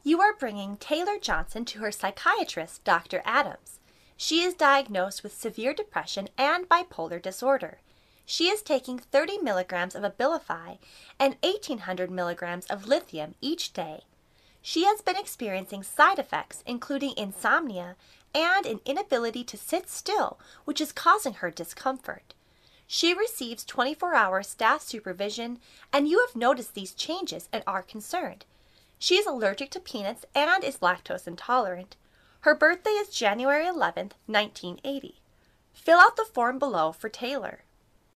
You are bringing Taylor Johnson to her psychiatrist, Dr. Adams. She is diagnosed with severe depression and bipolar disorder. She is taking 30 milligrams of Abilify and 1,800 milligrams of lithium each day. She has been experiencing side effects including insomnia and an inability to sit still, which is causing her discomfort. She receives 24-hour staff supervision, and you have noticed these changes and are concerned. She is allergic to peanuts and is lactose intolerant. Her birthday is January 11th, 1980. Fill out the form below for Taylor.